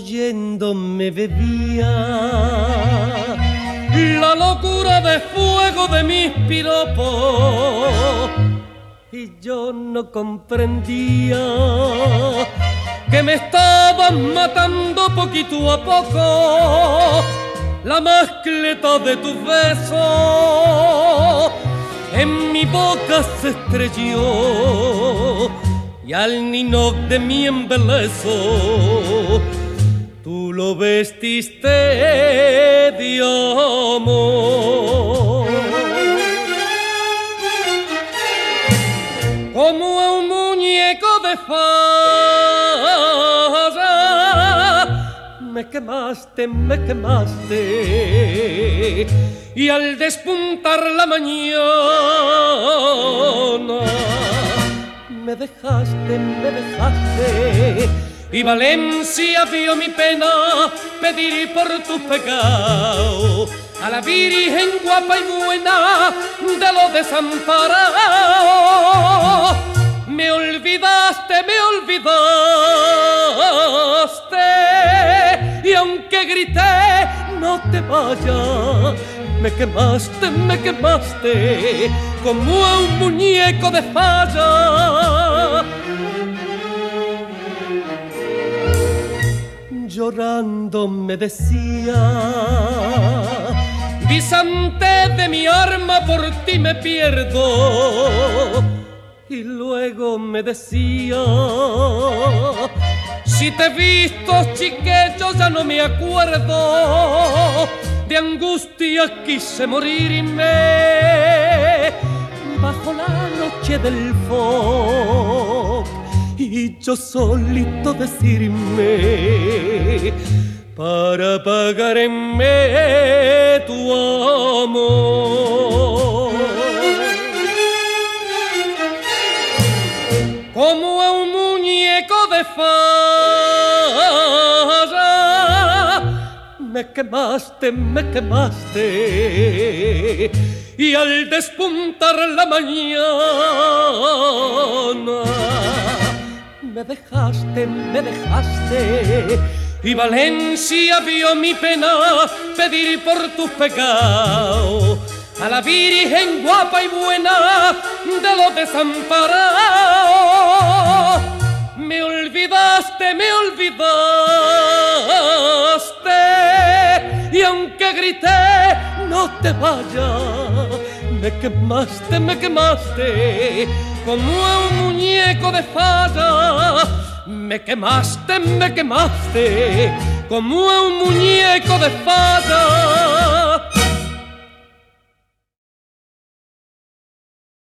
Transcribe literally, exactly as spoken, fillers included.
oyéndome bebía la locura de fuego de mis piropos, y yo no comprendía que me estaban matando poquito a poco. La mascleta de tus besos en mi boca se estrelló, y al ninoc de mi embeleso tú lo vestiste de amor. Como a un muñeco de farsa me quemaste, me quemaste, y al despuntar la mañana me dejaste, me dejaste, y Valencia vio mi pena pedir por tus pecados a la Virgen guapa y buena de los desamparados. Me olvidaste, me olvidaste, y aunque grité no te vayas, me quemaste, me quemaste como a un muñeco de falla. Llorando me decía: guisante de mi arma, por ti me pierdo. Y luego me decía: si te he visto, chiquillo, ya no me acuerdo. De angustia quise morirme bajo la noche del fog, y yo solito decirme para pagarme tu amor. Como a un muñeco de farsa me quemaste, me quemaste, y al despuntar la mañana me dejaste, me dejaste, y Valencia vio mi pena pedir por tus pecados a la Virgen guapa y buena de los desamparados. Me olvidaste, me olvidaste, y aunque grité no te vayas, me quemaste, me quemaste como a un muñeco de falla. Me quemaste, me quemaste como a un muñeco de falla.